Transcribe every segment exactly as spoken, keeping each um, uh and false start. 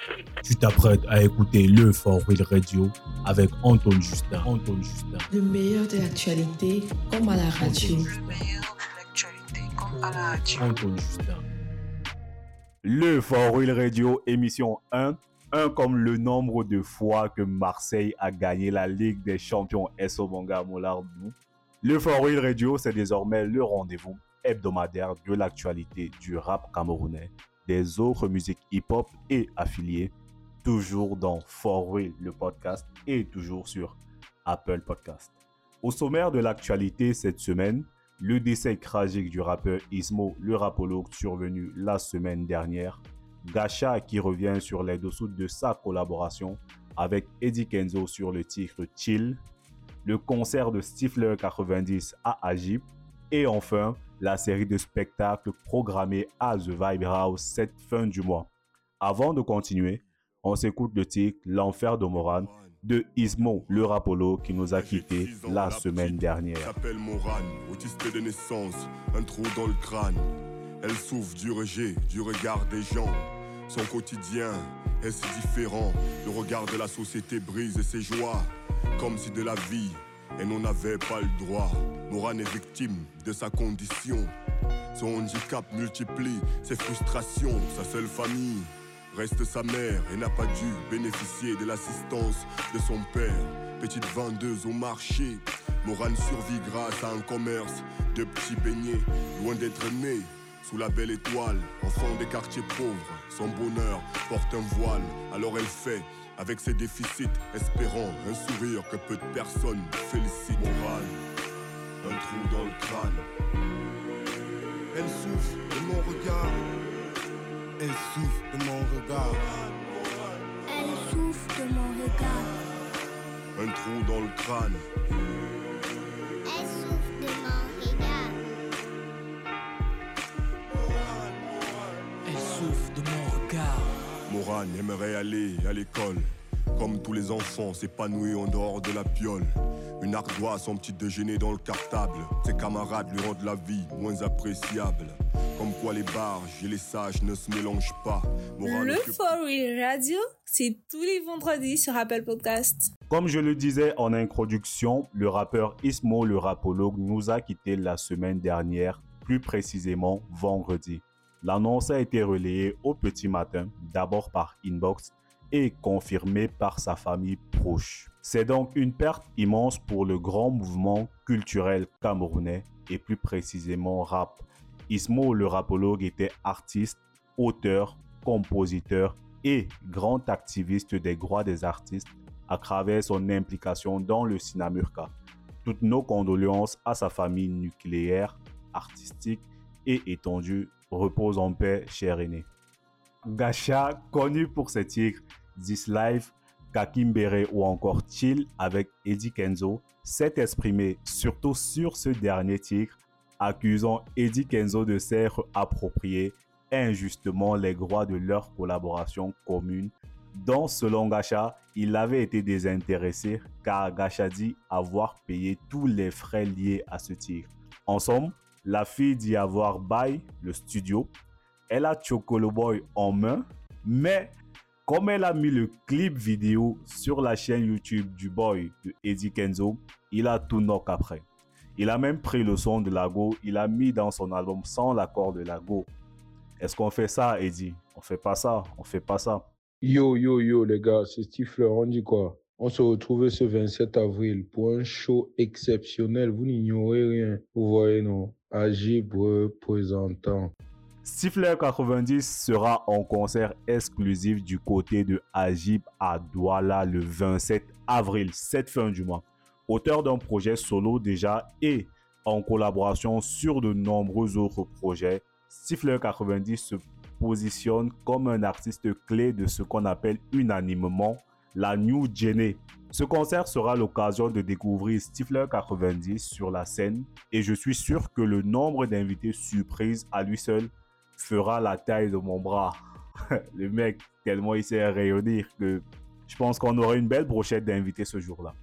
Tu t'apprêtes à écouter le For Real Radio avec Antoine Justin. Antoine Justin. Le meilleur de l'actualité comme à la radio. Le meilleur de l'actualité comme à la radio. Antoine Justin. Le For Real Radio, émission un. un comme le nombre de fois que Marseille a gagné la Ligue des Champions S O Manga Molardou. Le For Real Radio, c'est désormais le rendez-vous hebdomadaire de l'actualité du rap camerounais, des autres musiques hip-hop et affiliées, toujours dans For Real, le podcast, et toujours sur Apple Podcast. Au sommaire de l'actualité cette semaine, le décès tragique du rappeur Ismo, le rapologue survenu la semaine dernière, Gacha qui revient sur les dessous de sa collaboration avec Eddie Kenzo sur le titre Chill, le concert de Stifler quatre-vingt-dix à Agip, et enfin la série de spectacles programmés à The Vibe House cette fin du mois. Avant de continuer, on s'écoute le titre L'Enfer de Moran de Ismo, le rapolo qui nous a quittés la semaine dernière. Elle s'appelle Moran, autiste de naissance, un trou dans le crâne. Elle souffre du rejet, du regard des gens. Son quotidien est si différent. Le regard de la société brise ses joies, comme si de la vie, elle n'en avait pas le droit. Moran est victime de sa condition. Son handicap multiplie ses frustrations. Sa seule famille reste sa mère et n'a pas dû bénéficier de l'assistance de son père. Petite vendeuse au marché, Moran survit grâce à un commerce de petits beignets. Loin d'être né sous la belle étoile, enfant des quartiers pauvres, son bonheur porte un voile. Alors elle fait avec ses déficits, espérant un sourire que peu de personnes félicitent. Moran, un trou dans le crâne. Elle souffre de mon regard. Elle souffre de mon regard. Elle souffre de mon regard. Un trou dans le crâne. Elle souffre de mon regard. Elle souffre de mon regard. Moran aimerait aller à l'école, comme tous les enfants s'épanouir en dehors de la piole. Une ardoise, son petit déjeuner dans le cartable. Ses camarades lui rendent la vie moins appréciable. Comme quoi les barges et les sages ne se mélangent pas. Moran le occupe... For Real Radio, c'est tous les vendredis sur Apple Podcast. Comme je le disais en introduction, le rappeur Ismo, le rapologue, nous a quittés la semaine dernière, plus précisément vendredi. L'annonce a été relayée au petit matin, d'abord par Inbox et confirmée par sa famille proche. C'est donc une perte immense pour le grand mouvement culturel camerounais et plus précisément rap. Ismo, le rapologue, était artiste, auteur, compositeur et grand activiste des droits des artistes à travers son implication dans le Sinamurka. Toutes nos condoléances à sa famille nucléaire, artistique et étendue. Repose en paix, cher aîné. Gacha, connu pour ses titres This Life, Kakimbere ou encore Chill avec Eddie Kenzo, s'est exprimé surtout sur ce dernier titre, accusant Eddie Kenzo de s'être approprié injustement les droits de leur collaboration commune, dont selon Gacha, il avait été désintéressé car Gacha dit avoir payé tous les frais liés à ce titre. En somme, la fille dit avoir bail le studio, elle a Chocolo Boy en main, mais comme elle a mis le clip vidéo sur la chaîne YouTube du boy de Eddie Kenzo, il a tout knock après. Il a même pris le son de Lago, il a mis dans son album sans l'accord de Lago. Est-ce qu'on fait ça, Eddie? On fait pas ça, on fait pas ça. Yo, yo, yo, les gars, c'est Stifler, on dit quoi? On se retrouve ce vingt-sept avril pour un show exceptionnel. Vous n'ignorez rien. Vous voyez, non? Agib représentant. Stifler quatre-vingt-dix sera en concert exclusif du côté de Agib à Douala le vingt-sept avril, cette fin du mois. Auteur d'un projet solo déjà et en collaboration sur de nombreux autres projets, Stifler quatre-vingt-dix se positionne comme un artiste clé de ce qu'on appelle unanimement la New Gene. Ce concert sera l'occasion de découvrir Stifler quatre-vingt-dix sur la scène et je suis sûr que le nombre d'invités surprises à lui seul fera la taille de mon bras. Le mec, tellement il sait rayonner que je pense qu'on aura une belle brochette d'invités ce jour-là.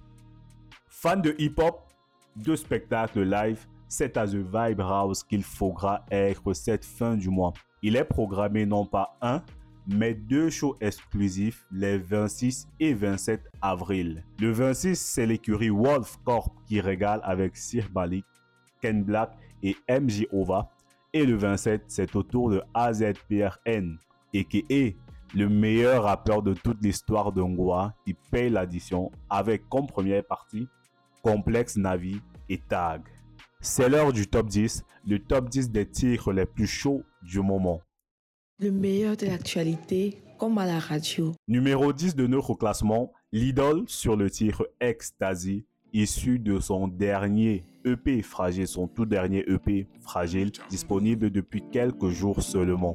Fan de hip-hop, de spectacles live, c'est à The Vibe House qu'il faudra être cette fin du mois. Il est programmé non pas un, mais deux shows exclusifs les vingt-six et vingt-sept avril. Le vingt-six, c'est l'écurie Wolf Corp qui régale avec Sir Malik, Ken Black et M J Ova. Et le vingt-sept, c'est au tour de A Z P R N, a k a le meilleur rappeur de toute l'histoire de Ngoa qui paye l'addition avec comme première partie Complexe Navi et Tag. C'est l'heure du top dix, le top dix des titres les plus chauds du moment. Le meilleur de l'actualité, comme à la radio. Numéro dix de notre classement, Lidl sur le titre Ecstasy, issu de son dernier E P Fragile, son tout dernier E P Fragile, disponible depuis quelques jours seulement.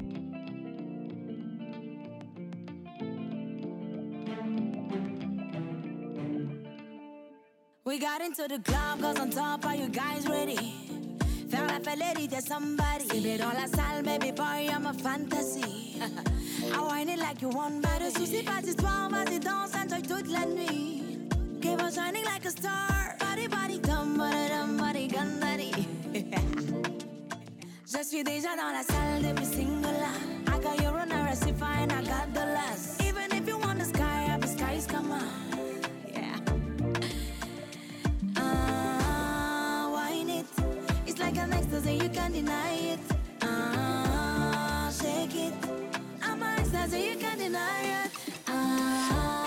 We got into the club, cause on top, are you guys ready? Faire la fête, there's somebody. C'est dans la salle, baby boy, I'm a fantasy. I whine it like you want, pas de soucis, pas d'histoire, vas-y danse, enjoy toute la nuit. Keep on shining like a star. Body, body, dum, body, dum, body, gun, body. Je suis déjà dans la salle depuis single. I got your runner, I see fine, I got the last. Even if you want the sky, up the skies come on. Yeah. Ah, uh, whine it. It's like an ecstasy, you can't deny it. Ah, uh, shake it. I'm an ecstasy, you can't deny it. Ah.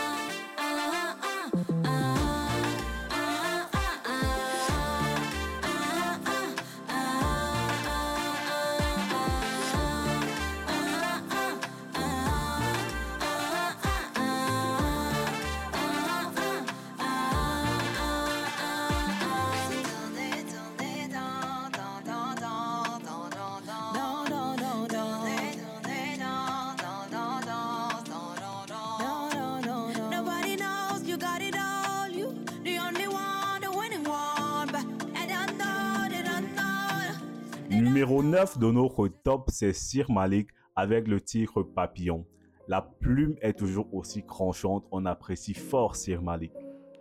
Numéro neuf de notre top, c'est Sir Malik avec le titre Papillon. La plume est toujours aussi tranchante, on apprécie fort Sir Malik.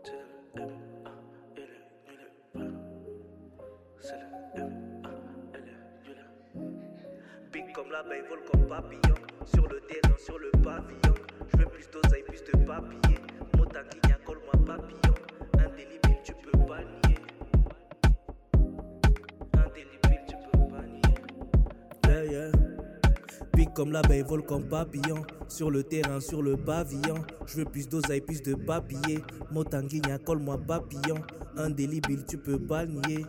Big comme la baie, vol comme papillon. Sur le terrain, sur le pavillon. Je veux plus d'oseille, plus de papier. Motaquinha, colle-moi papillon. Indélébile, tu peux pas nier. Indélébile, tu peux pas nier. Yeah, yeah. Big comme la baie, vol comme papillon. Sur le terrain, sur le pavillon. Je veux plus d'oseille, plus de papier. Motanguinha, colle-moi papillon. Indélébile, tu peux pas nier.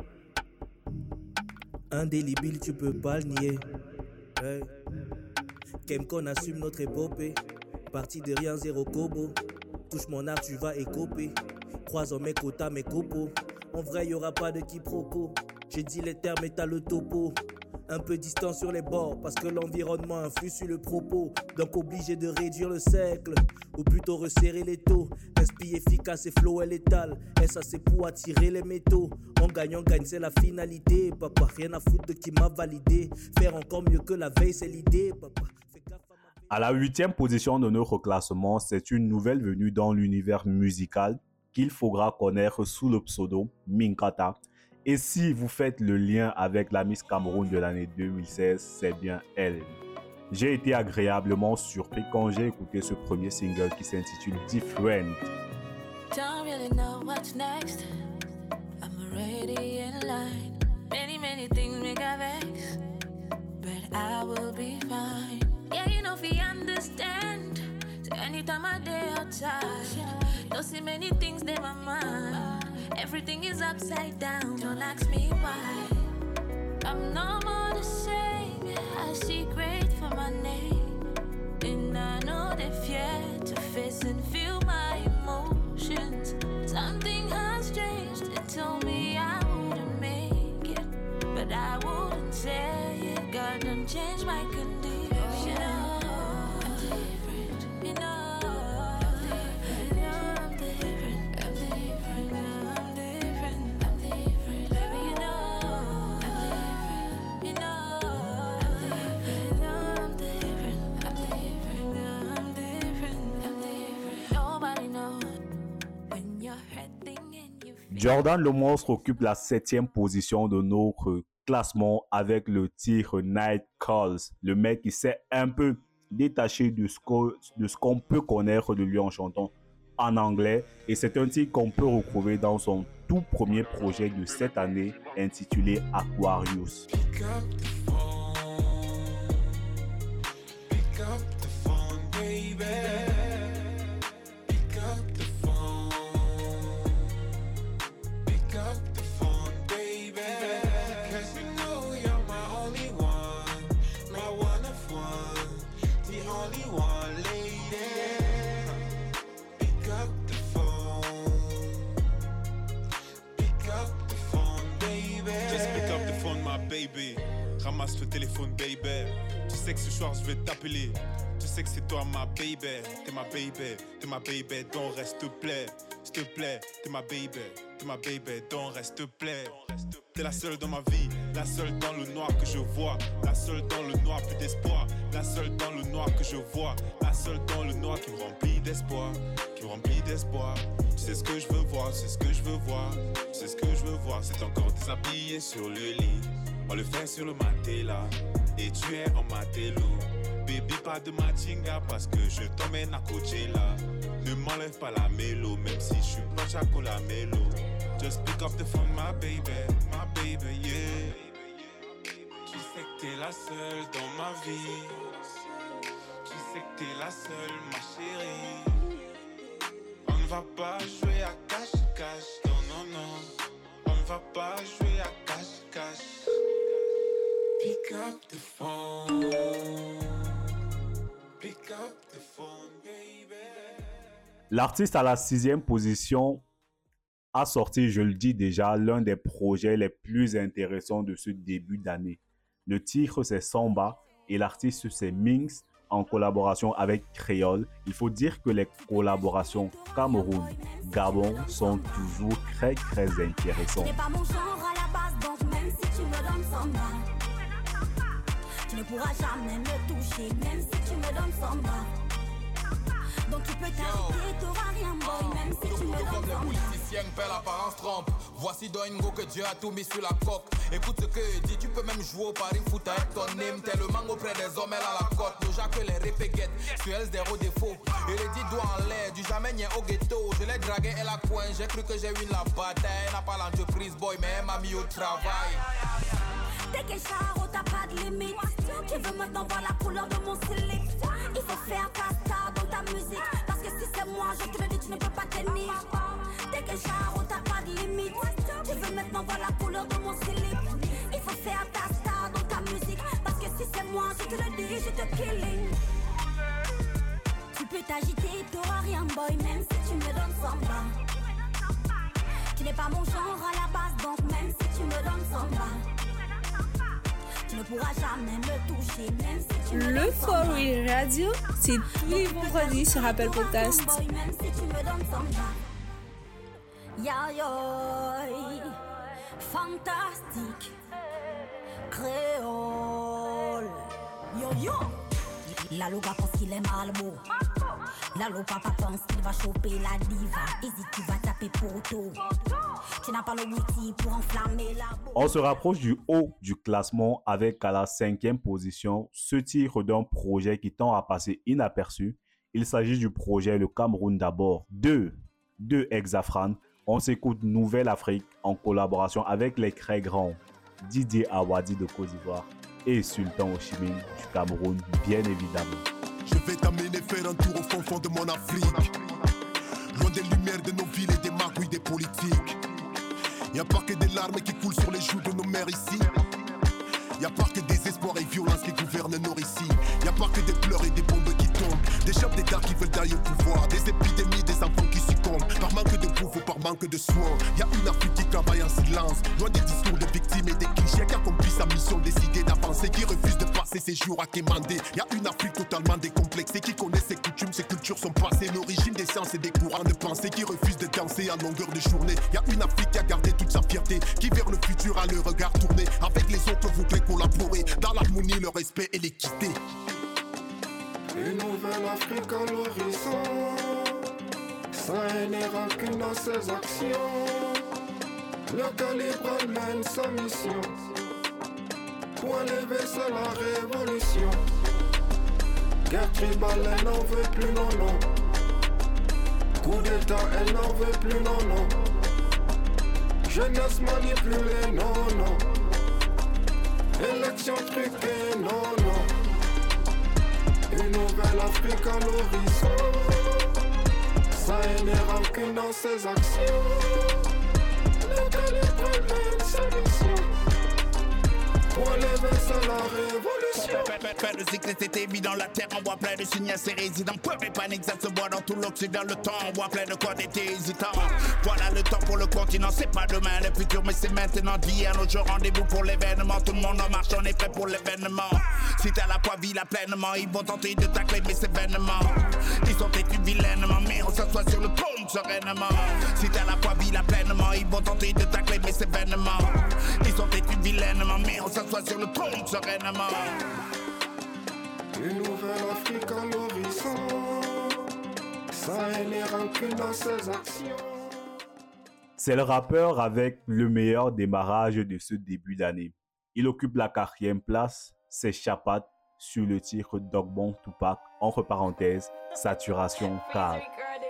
Indélébile, tu peux pas le nier. Hey. Kem qu'on assume notre épopée. Parti de rien, zéro kobo. Touche mon art, tu vas écoper. Croisons mes quotas, mes copeaux. En vrai, y'aura pas de quiproquo. J'ai dit les termes et t'as le topo. Un peu distant sur les bords, parce que l'environnement influe sur le propos. Donc obligé de réduire le cercle, ou plutôt resserrer les taux. Inspire efficace et flow est létal. Est-ce assez pour attirer les métaux? On gagne, on gagne, c'est la finalité. Papa, rien à foutre de qui m'a validé. Faire encore mieux que la veille, c'est l'idée. Papa, fais gaffe à ma... À la huitième position de notre classement, c'est une nouvelle venue dans l'univers musical qu'il faudra connaître sous le pseudo Minkata. Et si vous faites le lien avec la Miss Cameroun de l'année deux mille seize, c'est bien elle. J'ai été agréablement surpris quand j'ai écouté ce premier single qui s'intitule Different. Don't really know what's next. I'm already in line. Many, many things make a vex, but I will be fine. Yeah, you know if you understand. So anytime I day outside, don't see many things in my mind. Everything is upside down, don't ask me why. I'm no more the same, I see great for my name. And I know they fear to face and feel my emotions. Something has changed, it told me I wouldn't make it, but I wouldn't say it. God don't change my condition, you know. I'm different, you know. Jordan Le Monstre occupe la septième position de notre classement avec le titre Night Calls. Le mec, il s'est un peu détaché de ce, que, de ce qu'on peut connaître de lui en chantant en anglais. Et c'est un titre qu'on peut retrouver dans son tout premier projet de cette année intitulé Aquarius. Pick up the phone. Pick up the phone, baby. Pick up the phone. Pick up the phone, baby. Cause you know you're my only one, my one of one, the only one, lady. Pick up the phone. Pick up the phone, baby. Just pick up the phone, my baby. Ramasse le téléphone, baby. Tu sais que ce soir je vais t'appeler. Tu sais que c'est toi, ma baby. T'es ma baby, t'es ma baby. Donc reste, te plaît, s'il te plaît. T'es ma baby, t'es ma baby. Donc reste, te plaît. T'es la seule dans ma vie, la seule dans le noir que je vois. La seule dans le noir, plus d'espoir. La seule dans le noir que je vois. La seule dans le noir qui me remplit d'espoir. Qui me remplit d'espoir. Tu sais ce que je veux voir, c'est ce que je veux voir. Tu sais ce que je veux voir, c'est encore déshabillé sur le lit. On le fait sur le matelas. Et tu es en matelot. Baby, pas de machinga parce que je t'emmène à Coachella. Ne m'enlève pas la mélo, même si je suis pas chaco la mélo. Just pick up the phone, my baby, my baby, yeah. Tu sais que t'es la seule dans ma vie. Tu sais que t'es la seule, ma chérie. On ne va pas jouer à cache-cache, non, non, non. On ne va pas jouer à cache-cache. Pick up the phone. Pick up the phone, baby. L'artiste à la sixième position a sorti, je le dis déjà, l'un des projets les plus intéressants de ce début d'année. Le titre, c'est Samba et l'artiste, c'est Minx en collaboration avec Créole. Il faut dire que les collaborations Cameroun, Gabon sont toujours très très intéressantes. Tu n'es pas mon genre à la base, donc même si tu me donnes Samba, tu ne pourras jamais me toucher, même si tu me donnes Samba. Donc tu peux t'arrêter, t'auras rien boy, même si tu me donnes Comme le Samba. politicien, belle apparence trompe. Voici Doingo que Dieu a tout mis sur la coque. Écoute ce que dit, tu peux même jouer au pari foot avec ton name. Tellement auprès des hommes, elle a la cote. Déjà que les répéguettes, sur elle zéro défaut. Et les dix doigts en l'air, du jamais n'y au ghetto. Je l'ai dragué, elle a coin, j'ai cru que j'ai eu la bataille. Elle n'a pas l'entreprise boy, mais elle m'a mis au travail. T'es qu'un charo, t'as pas de limite. Tu veux maintenant voir la couleur de mon slip. Il faut faire ta star dans ta musique. Parce que si c'est moi, je te le dis, tu ne peux pas tenir. T'es qu'un charo, t'as pas de limite. Tu veux maintenant voir la couleur de mon slip. Il faut faire ta star dans ta musique. Parce que si c'est moi, je te le dis, je te killing. Tu peux t'agiter, t'auras rien boy, même si tu me donnes Samba. Tu n'es pas mon genre à la base, donc même si tu me donnes Samba, tu ne pourras jamais me toucher, même si tu me Le For Real Radio, c'est tous les vendredis sur Apple Podcast. Même si tu me donnes Samba. Ya yo, fantastique, créole. Yo yo, la loga pense qu'il est malbeau. La lo papa pense qu'il va choper la diva. Easy, tu vas taper poteau. Tu n'as pas le witty pour enflammer la boue. On se rapproche du haut du classement avec à la cinquième position ce titre d'un projet qui tend à passer inaperçu. Il s'agit du projet Le Cameroun d'abord de, de Hexafran. On s'écoute Nouvelle Afrique en collaboration avec les très grands Didier Awadi de Côte d'Ivoire et Sultan Oshimin du Cameroun, bien évidemment. Je vais t'amener faire un tour au fond fond de mon Afrique. Loin des lumières de nos villes et des magouilles des politiques. Y'a pas que des larmes qui coulent sur les joues de nos mères ici. Y'a pas que des espoirs et violences qui gouvernent nos récits. Y'a pas que des pleurs et des bombes qui tombent. Des chefs d'État qui veulent d'aller au pouvoir. Des épidémies, des enfants qui succombent. Par manque de bouffe ou par manque de soins. Y'a une Afrique qui travaille en silence. Loin des discours de victimes et des clichés. Qui accomplit sa mission, décidée d'avancer. Qui refuse de passer ses jours à quémander. Y'a une Afrique totalement décomplexée. Qui connaît ses coutumes, ses cultures, son passé. L'origine des sciences et des courants de pensée. Qui refuse de danser à longueur de journée. Y'a une Afrique qui a gardé toute sa fierté. Qui vers le futur a le regard tourné. Avec les autres voudrait collaborer. Dans l'harmonie, le respect et l'équité. Une nouvelle Afrique à l'horizon, sans haine et rancune dans ses actions. Le calibre mène sa mission, pour élever c'est la révolution. Guerre tribale, elle n'en veut plus, non, non. Coup d'état, elle n'en veut plus, non, non. Jeunesse manipulée, non, non. Élection truquée, non, non. Une nouvelle Afrique à l'horizon. Ça n'est rancune dans ses actions. Le calibre mène sa mission. Pour lever ça la révolution. Fait de cycle, c'était mis dans la terre. On voit plein de signes assez résidents. Peuple et panique, ça se voit dans tout l'Occident. Le temps, on voit plein de corps d'été hésitants. Voilà le temps pour le continent. C'est pas demain le futur, mais c'est maintenant. D'hier, notre jour, rendez-vous pour l'événement. Tout le monde en marche, on est prêt pour l'événement. Si t'as la poids, vis-la pleinement. Ils vont tenter de tacler, mais c'est vainement. Ils sont têtus vilainement, mais on s'assoit sur le trône sereinement. Si t'as la poids, vis-la pleinement. Ils vont tenter de tacler, mais c'est vainement. Ils sont têtus vilainement, mais on s'assoit sur le trône sereinement. Une nouvelle Afrique à l'horizon. Ça n'est rancune dans ses actions. C'est le rappeur avec le meilleur démarrage de ce début d'année. Il occupe la quatrième place, c'est Chapat sur le titre Dogbon Tupac, entre parenthèses, saturation quatre.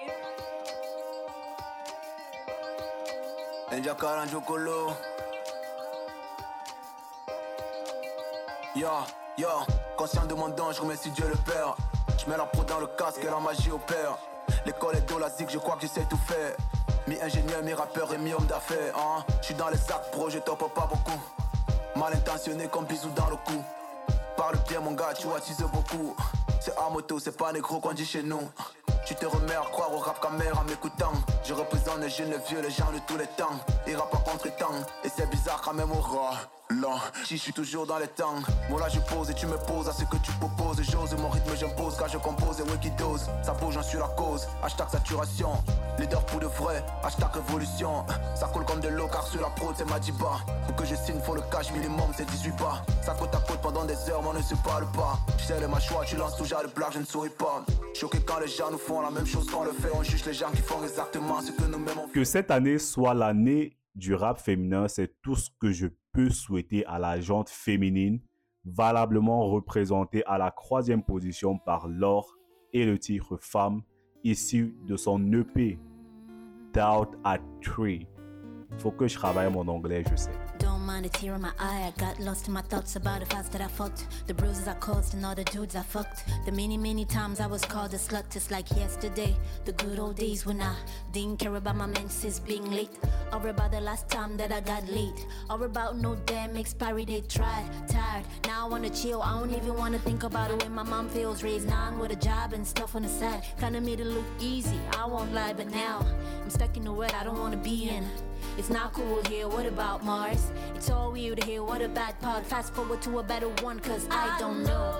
Yo, yo, conscient de mon don, je remercie Dieu le Père. Je mets la peau dans le casque et la magie opère. L'école est dans la zig, je crois que je sais tout faire. Mi-ingénieur, mi-rappeur et mi-homme d'affaires, hein. Je suis dans les sacs, bro, je tope pas beaucoup. Mal intentionné comme bisou dans le cou. Parle bien mon gars, tu attises beaucoup. C'est à moto, c'est pas négro qu'on dit chez nous. Tu te remets à croire au rap caméra en m'écoutant. Je représente les jeunes, les vieux, les gens de tous les temps. Ils rappent en contre-temps, et c'est bizarre quand même au rat. Là, je suis toujours dans les temps. Moi là je pose et tu me poses à ce que tu proposes. J'ose mon rythme j'impose car je compose et Wikidose. Ça bouge, j'en suis la cause. Hashtag saturation. Leader pour de vrai. Hashtag révolution. Ça coule comme de l'eau car sur la prod c'est Madiba. Pour que je signe faut le cash minimum c'est dix-huit pas. Ça côte à côte pendant des heures mais on ne se parle pas. Je sais les mâchoires tu lances toujours le blague je ne souris pas. Choqué quand les gens nous font la même chose qu'on le fait. On juge les gens qui font exactement ce que nous-mêmes on fait. Que cette année soit l'année du rap féminin, c'est tout ce que je peux souhaiter à la gente féminine, valablement représentée à la troisième position par Laure et le titre Femme, issu de son E P Doubt at Three. Faut que je travaille mon anglais, je sais. Don't mind a tear in my eye, I got lost in my thoughts about the fights that I fought. The bruises I caused and all the dudes I fucked. The many, many times I was called a slut, just like yesterday. The good old days when I didn't care about my menses being late. Or about the last time that I got late. Or about no damn expiry date, tried, tired. Now I wanna chill, I don't even wanna think about it when my mom feels raised nine with a job and stuff on the side. Kinda made it look easy, I won't lie, but now I'm stuck in a world I don't wanna be in. It's not cool here, what about Mars? It's all weird here, what a bad part. Fast forward to a better one, cause I don't know.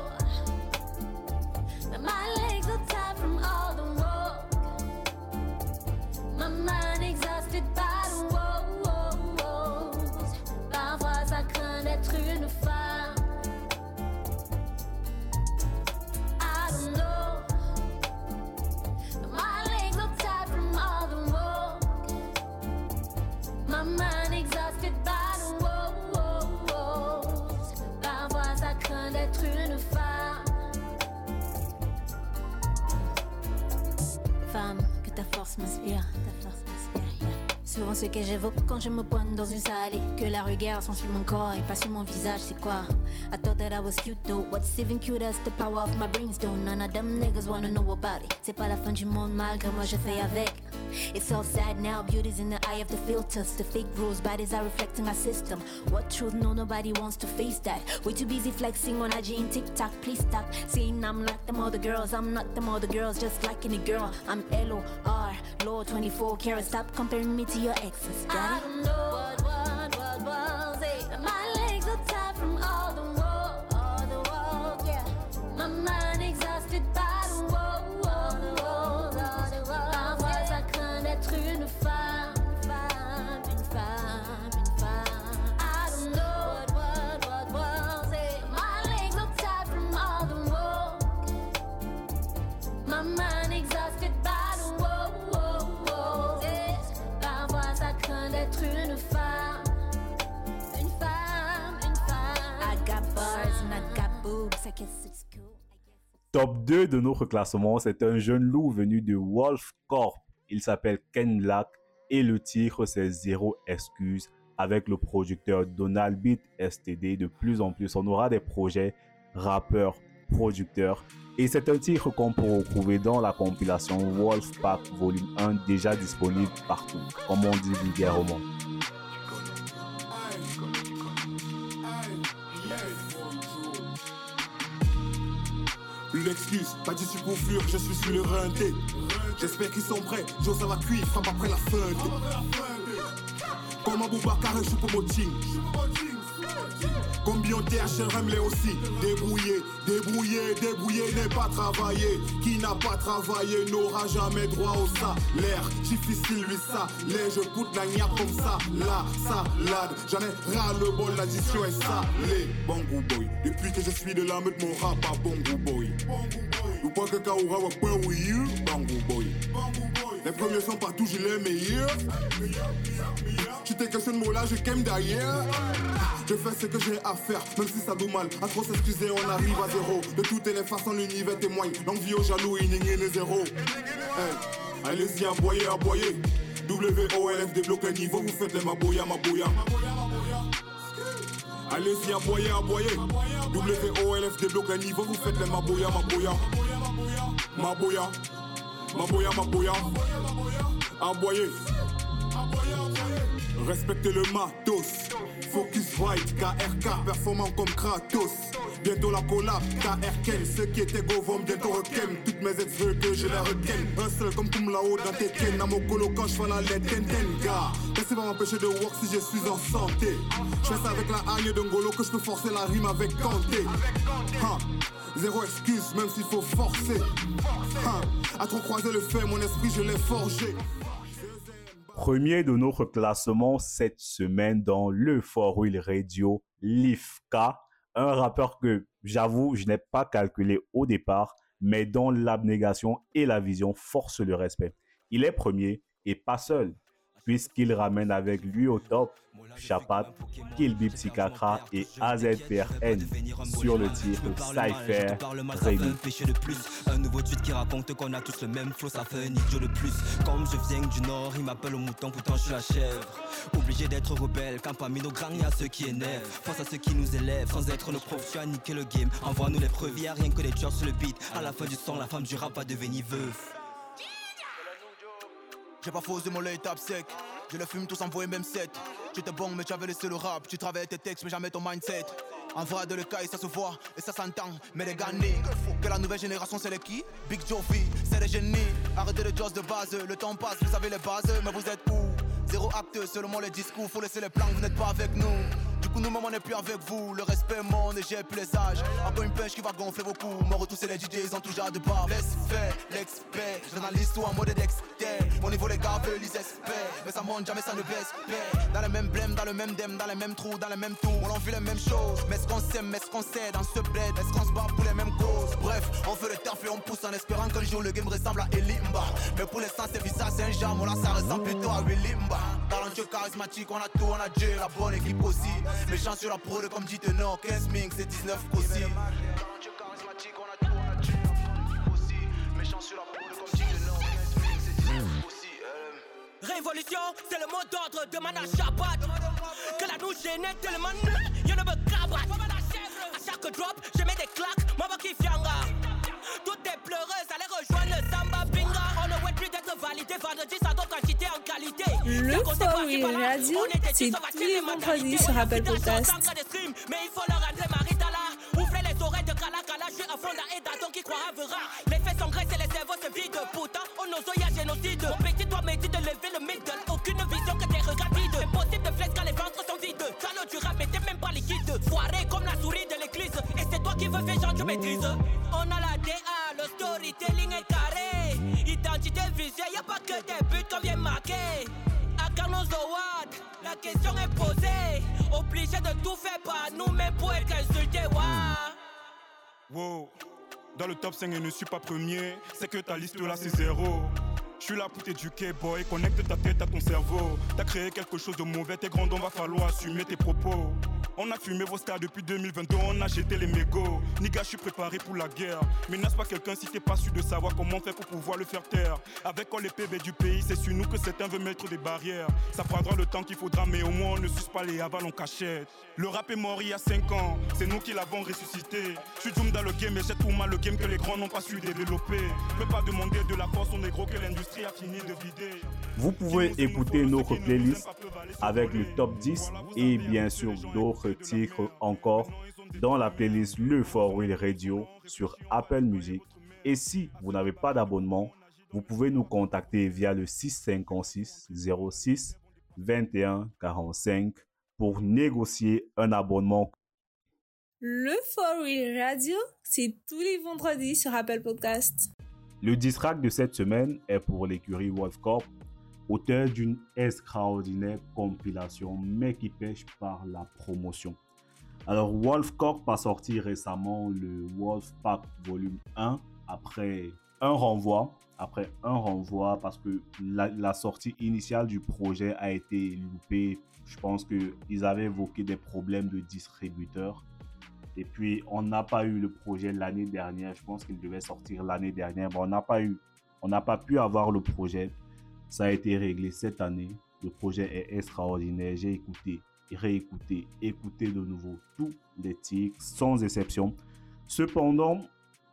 But my legs are tired from all the walk. My mind exhausted by the woes. Parfois ça craint d'être une femme. I don't know. But my legs are tired from all the walk. My mind exhausted by the woes. Parfois ça craint d'être une femme. Femme, que ta force m'inspire, ta force m'inspire, yeah. Souvent ce que j'évoque quand je me pointe dans une salle et que la regard sont sur mon corps et pas sur mon visage, c'est quoi? I thought that I was cute though. What's even cute as the power of my brainstorm. None of them niggas wanna know about it. C'est pas la fin du monde malgré moi je fais avec. It's all sad now, beauty's in the eye of the filters. The fake rose bodies are reflecting our system. What truth? No, nobody wants to face that. Way too busy flexing on I G and TikTok. Please stop saying I'm like them other girls. I'm not them other girls, just like any girl. I'm L O R, Lord twenty-four carats. Stop comparing me to your exes. Got it? I don't know what, what, what was it. My legs are tired from all the walk, all the walk, yeah. My mind exhausted by the walk, all the walk, all the walk. Parfois ça craint d'être une femme, femme, une femme, une femme. I don't know what, what, what was it. My legs are tired from all the walk. My mind exhausted by the walk, yeah. Parfois ça craint d'être une femme, une femme, une femme. I got bars and I got boobs, I guess it's cool. Top deux de notre classement, c'est un jeune loup venu de Wolf Corp. Il s'appelle Ken Black et le titre c'est Zéro Excuse avec le producteur Donald Beat S T D. De plus en plus, on aura des projets rappeurs, producteurs. Et c'est un titre qu'on peut retrouver dans la compilation Wolfpack Volume un, déjà disponible partout, comme on dit vulgairement. Une excuse, pas d'issue pour fuir, je suis sur le renté. J'espère qu'ils sont prêts, j'ose à la cuire, frappe après la feinte. Comme un Boubacar, je suis pour moting. Comme Bionté, H L M aussi. Débrouillé, débrouillé, débrouillé, n'est pas travaillé. Qui n'a pas travaillé n'aura jamais droit au salaire. Difficile lui ça, les je coûte la gna comme ça. La salade, j'en ai ras le bol, l'addition est salée. Bangou boy, depuis que je suis de la meute, mon rap à Bangou boy. Ou pas que Kaoura va pas oui, Bangou boy. Les premiers sont pas toujours les meilleurs. Tu t'es que ce mot-là, je qu'aime d'ailleurs. Je fais ce que j'ai à faire, même si ça doit mal. À trop s'excuser, on arrive à zéro. De toutes les façons, l'univers témoigne. L'envie au jaloux, il n'est ni zéro. Hey, allez-y, aboyez, aboyez. W O L F débloque le niveau, vous faites les maboya, maboya. Allez-y, aboyez, aboyez. W O L F débloque le niveau, vous faites les maboya, maboya. Maboya. Maboya, maboya, aboyer. Respectez le matos. Focus right, K R K, performant comme Kratos. Bientôt la collab, K R Ken. Ceux qui étaient go vont bientôt requem. Toutes mes ex veulent que je les requenne. Un seul comme Koum Lao dans Tekken. À mon colo quand je fais la lettre, ten ten gars. Qu'est-ce qui va m'empêcher de work si je suis en santé? Je fais ça avec la haine d'un golo que je peux forcer la rime avec Kanté. Ha. Zéro excuse, même s'il faut forcer. Ha. À trop croiser le fait, mon esprit je l'ai forgé. Premier de notre classement cette semaine dans le For Real Radio, Lifka, un rappeur que j'avoue je n'ai pas calculé au départ, mais dont l'abnégation et la vision forcent le respect. Il est premier et pas seul, puisqu'il ramène avec lui au top Chapat, Kill Bill Psychiatra et A Z P R N sur le titre Cypher Remix. Un nouveau tweet qui raconte qu'on a tous le même flow, ça fait un idiot de plus. Comme je viens du nord, il m'appelle au mouton, pourtant je suis la chèvre. Obligé d'être rebelle, quand parmi nos grands, il y a ceux qui énervent. Face à ceux qui nous élèvent, sans être nos profs, tu as niqué le game. Envoie-nous les preuves, y'a rien que des tueurs sur le beat. À la fin du son, la femme du rap va devenir veuve. J'ai pas faussé mon œil tape sec. Je le fume tous envoyé même set. J'étais bon mais tu avais laissé le rap. Tu travaillais tes textes mais jamais ton mindset. En vrai de le cas ça se voit et ça s'entend. Mais les gagner que la nouvelle génération c'est les qui? Big Jovi, c'est les génies. Arrêtez les jobs de base, le temps passe, vous avez les bases. Mais vous êtes où? Zéro acte, seulement les discours. Faut laisser les plans, vous n'êtes pas avec nous. Du coup nous-mêmes on n'est plus avec vous. Le respect monte et j'ai plus les âges. Encore une pêche qui va gonfler vos coups. Mort tous et les D Js ils ont toujours de barbe. Laisse faire l'expert, j'analyse tout en mode Dexter. Mon niveau les gars veulent les espèrent. Mais ça monte jamais ça ne baisse pas. Dans le même blême, dans le même dem, dans les mêmes trous, dans les mêmes tours. On envie les mêmes choses. Mais est-ce qu'on s'aime, mais est-ce qu'on sait dans ce bled? Est-ce qu'on se bat pour les mêmes causes? Bref, on fait le taf et on pousse en espérant qu'un jour le game ressemble à Elimba. Mais pour l'instant c'est bizarre, c'est un jam. Là ça ressemble plutôt à Willimba. Talentueux, charismatique, on a tout, on a Dieu, la bonne équipe aussi. Méchant sur la prod comme dit tenor, quinze ming, c'est dix-neuf aussi. Talentueux, charismatique, on a tout, on a Dieu, la bonne équipe aussi. Méchant sur la prod comme dit tenor, quinze ming, c'est dix-neuf aussi. Révolution, c'est le mot d'ordre de Mana Chapat. Que la nous gêne tellement, y'en a me cabatte. À chaque drop, je mets des claques, maman qui fianga. Toutes les pleureuses allaient rejoindre le Samba Binga. On ne souhaite plus d'être validé, vendredi ça doit quantité en qualité. Le For Real Radio, c'est tous les vendredis sur Apple Podcast. Mais il faut leur rendre Maritala. Ouvrir les oreilles de Kala Kala, je suis à fond d'Aïda, donc qui croira verra. Les faits sont graisses et les cerveaux se vident. Pourtant, on ose y a génocide. Mon petit doigt me dit de lever le middle. Aucune vision que des regards vides. Impossible de flèche quand les ventres sont vides. Salaud du rap, mais t'es même pas liquide. Foiré comme la souris de l'église. Et c'est toi qui veux faire genre, tu maîtrises. On a la D A, le storytelling est carré. Identité visuelle, y'a pas que des buts qu'on vient marquer. À Carlos Howard, la question est posée. Obligé de tout faire par nous-mêmes pour être insulté, waouh. Wow, dans le top cinq et ne suis pas premier. C'est que ta liste là c'est zéro. Je suis là pour t'éduquer, boy, connecte ta tête à ton cerveau. T'as créé quelque chose de mauvais, t'es grand, on va falloir assumer tes propos. On a fumé vos stars depuis deux mille vingt-deux, on a jeté les mégots. Niga, je suis préparé pour la guerre. Menace pas quelqu'un si t'es pas sûr de savoir comment faire pour pouvoir le faire taire. Avec all les P B du pays, c'est sur nous que certains veulent mettre des barrières. Ça prendra le temps qu'il faudra, mais au moins on ne suce pas les avales en cachette. Le rap est mort il y a cinq ans, c'est nous qui l'avons ressuscité. Je suis Doom dans le game et j'ai tout mal le game que les grands n'ont pas su développer. Peux pas demander de la force, on est gros que l'industrie a fini de vider. Vous pouvez écouter notre playlist avec le top dix et bien sûr d'autres titres encore dans la playlist Le four Wheel Radio sur Apple Music. Et si vous n'avez pas d'abonnement, vous pouvez nous contacter via le six cinq six zéro six vingt et un quarante-cinq pour négocier un abonnement. Le four Wheel Radio, c'est tous les vendredis sur Apple Podcast. Le diss track de cette semaine est pour l'écurie Wolf Corp, auteur d'une extraordinaire compilation, mais qui pêche par la promotion. Alors, Wolf Corp a sorti récemment le Wolf Pack Volume un après un renvoi. Après un renvoi, parce que la, la sortie initiale du projet a été loupée. Je pense qu'ils avaient évoqué des problèmes de distributeurs. Et puis, on n'a pas eu le projet l'année dernière. Je pense qu'il devait sortir l'année dernière. Mais on n'a pas eu, on n'a pas pu avoir le projet. Ça a été réglé cette année. Le projet est extraordinaire. J'ai écouté, réécouté, écouté de nouveau tous les titres, sans exception. Cependant,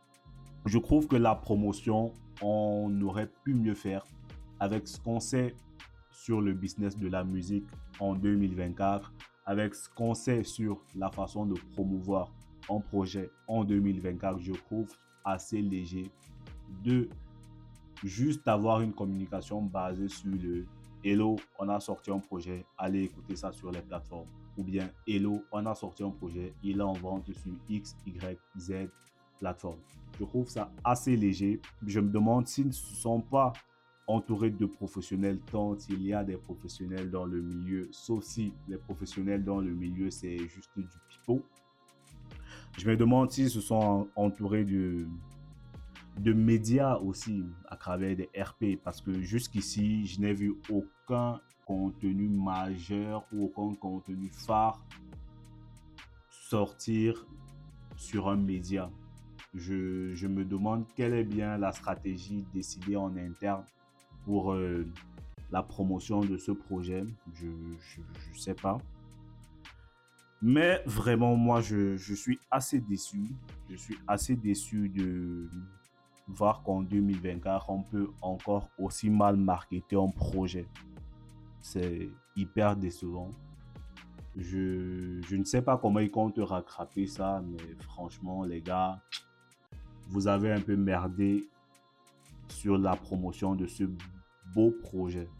je trouve que la promotion, on aurait pu mieux faire avec ce qu'on sait sur le business de la musique en deux mille vingt-quatre, avec ce qu'on sait sur la façon de promouvoir un projet en deux mille vingt-quatre. Je trouve assez léger de juste avoir une communication basée sur le « Hello, on a sorti un projet, allez écouter ça sur les plateformes » ou bien « Hello, on a sorti un projet, il est en vente sur X, Y, Z plateforme ». Je trouve ça assez léger. Je me demande s'ils ne sont pas entourés de professionnels, tant il y a des professionnels dans le milieu, sauf si les professionnels dans le milieu, c'est juste du pipeau. Je me demande s'ils se sont entourés de, de médias aussi à travers des R P, parce que jusqu'ici, je n'ai vu aucun contenu majeur ou aucun contenu phare sortir sur un média. Je, je me demande quelle est bien la stratégie décidée en interne pour euh, la promotion de ce projet. Je ne sais pas. Mais vraiment, moi, je, je suis assez déçu. Je suis assez déçu de voir qu'en deux mille vingt-quatre, on peut encore aussi mal marketer un projet. C'est hyper décevant. Je, je ne sais pas comment ils comptent rattraper ça, mais franchement, les gars, vous avez un peu merdé sur la promotion de ce beau projet.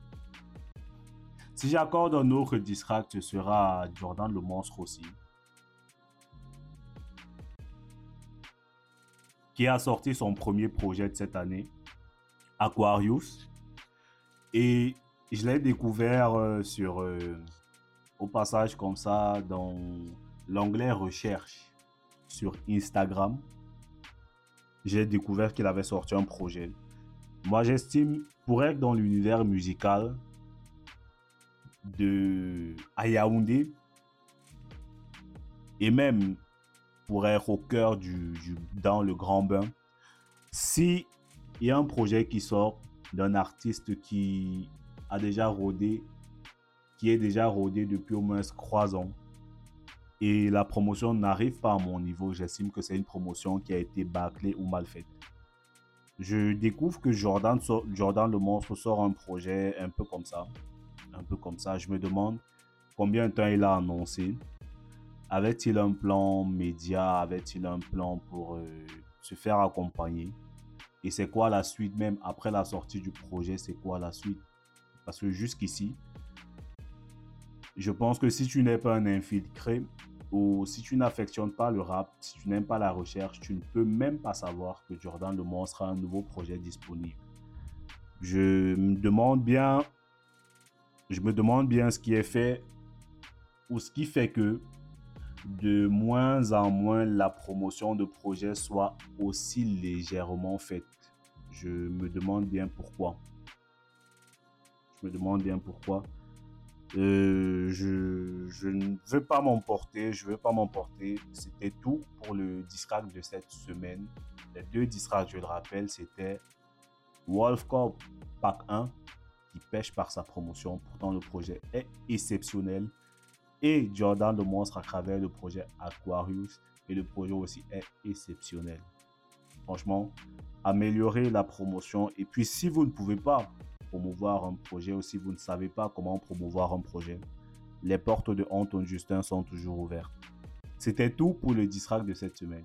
Si j'accorde un autre diss track, ce sera à Jordan le Monstre aussi, qui a sorti son premier projet de cette année, Aquarius. Et je l'ai découvert euh, sur, euh, au passage comme ça, dans l'onglet recherche sur Instagram. J'ai découvert qu'il avait sorti un projet. Moi, j'estime, pour être dans l'univers musical de Yaoundé, et même pour être au cœur du, du dans le grand bain, si il y a un projet qui sort d'un artiste qui a déjà rodé, qui est déjà rodé depuis au moins trois ans, et la promotion n'arrive pas à mon niveau, j'estime que c'est une promotion qui a été bâclée ou mal faite. Je découvre que Jordan, sort, Jordan le Monstre sort un projet un peu comme ça. Un peu comme ça. Je me demande combien de temps il a annoncé. Avait-il un plan média? Avait-il un plan pour euh, se faire accompagner? Et c'est quoi la suite même après la sortie du projet? C'est quoi la suite? Parce que jusqu'ici, je pense que si tu n'es pas un infiltré ou si tu n'affectionnes pas le rap, si tu n'aimes pas la recherche, tu ne peux même pas savoir que Jordan le Monstre a un nouveau projet disponible. Je me demande bien, je me demande bien ce qui est fait ou ce qui fait que de moins en moins la promotion de projets soit aussi légèrement faite. Je me demande bien pourquoi. Je me demande bien pourquoi. Euh, je, je ne veux pas m'emporter, je veux pas m'emporter. C'était tout pour le distract de cette semaine. Les deux distracts, je le rappelle, c'était Wolf Corp Pack un qui pêche par sa promotion. Pourtant, le projet est exceptionnel. Et Jordan le Monstre à travers le projet Aquarius. Et le projet aussi est exceptionnel. Franchement, améliorez la promotion. Et puis, si vous ne pouvez pas promouvoir un projet ou si vous ne savez pas comment promouvoir un projet, les portes de Anton Justin sont toujours ouvertes. C'était tout pour le distract de cette semaine.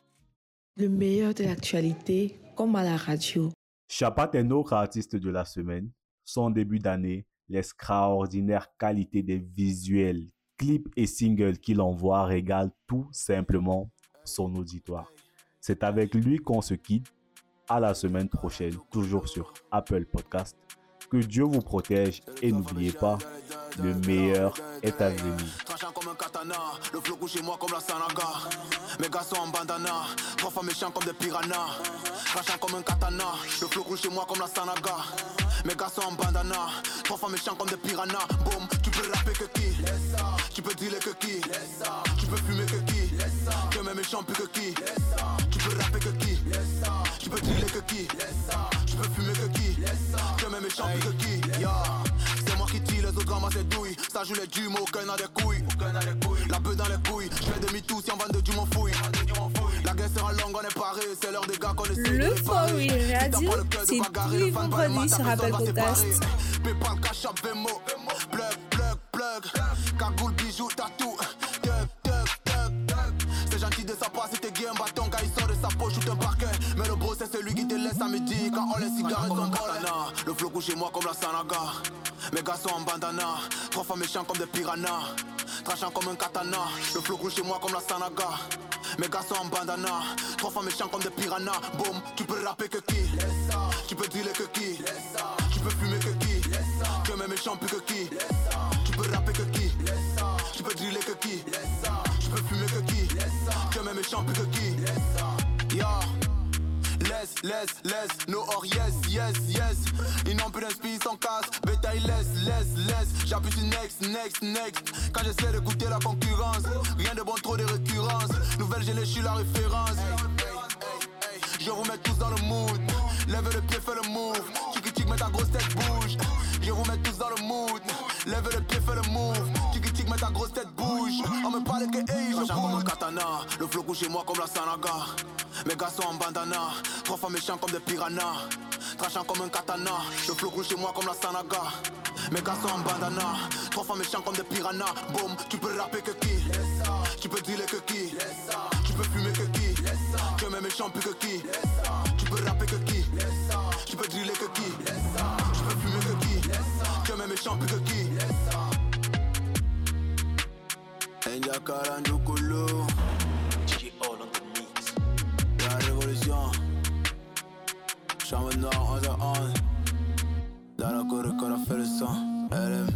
Le meilleur de l'actualité, comme à la radio. Chapat est notre artiste de la semaine. Son début d'année, l'extraordinaire qualité des visuels, clips et singles qu'il envoie régale tout simplement son auditoire. C'est avec lui qu'on se quitte. À la semaine prochaine, toujours sur Apple Podcast. Que Dieu vous protège et n'oubliez pas, le meilleur est à venir. Tranchant comme un katana, le flow couche chez moi comme la sanaga. Mes gars sont en bandana, trois fois méchants comme des piranhas. Tranchant comme un katana, le flow couche chez moi comme la sanaga. Mes gars sont en bandana, trois fois méchants comme des piranhas. Boum, tu peux rapper que qui? Tu peux dealer que qui? Tu peux fumer que qui? Tu es même méchant plus que qui? Tu peux rapper que qui? Tu peux dealer que qui? Tu peux fumer que qui? Tu es même méchant plus que qui? Yeah. C'est moi qui tire les autres ramassent les douilles. Ça joue les dumes, aucun n'a des couilles. La beuh dans les couilles, je fais demi-tour si on vend de du m'en fouille. La guerre sera longue, on est paré, c'est l'heure des gars qu'on essaie de Le réparer. For Real Radio, c'est tous les vendredis sur Apple Podcast. Paypal, cash up, Venmo, plug, plug, plug. Cagoule, bijoux, tatou, tuck, tuck, tuck. C'est gentil de sa part, si t'es gay, un bâton, quand il sort de sa poche, shoot un parquet. Mais le bro, c'est celui qui te laisse à midi, quand on les cigarettes sont katana. Le flow couche chez moi comme la sanaga. Mes gars sont en bandana, trois fois méchants comme des piranhas. Tranchant comme un katana, le flow couche chez moi comme la sanaga. Mes gars sont en bandana, trois fois méchants comme des piranhas. Boum, tu peux rapper que qui? Tu peux dealer que qui? Tu peux fumer que qui? Tu es même méchant plus que qui? Tu peux rapper que qui? Tu peux dealer que qui? Tu peux fumer que qui? Tu es même méchant plus que qui? Yeah. Laisse, laisse, laisse, no or yes, yes, yes. Ils n'ont plus d'inspi, sans casse, bétail laisse, laisse, laisse. J'appuie sur next, next, next. Quand j'essaie d'écouter la concurrence, rien de bon, trop de récurrence. Nouvelle gênée, je suis la référence. Je vous mets tous dans le mood. Lève le pied, fais le move. Tiki tic, mets ta grosse tête bouge. Je vous mets tous dans le mood. Lève le pied, fais le move. Tiki tic, mets ta grosse tête bouge. On me parle que hey, je comme un katana. Le flow couche chez moi comme la sanaga. Mes gars sont en bandana, trois fois méchants comme des piranhas. Tranchant comme un katana, le flow couche chez moi comme la sanaga. Mes gars sont en bandana, trois fois méchants comme des piranhas. Boum, tu peux rapper que qui? Tu peux dealer que qui? Tu peux fumer que qui? Tu es même méchant plus que qui? Tu peux rapper que qui? Tu peux dealer que qui? Tu peux fumer que qui? Tu es même méchant plus que qui? India Karandukulu. La révolution, chambre noire onze à onze. Dans la cour qu'on a fait le sang, L M.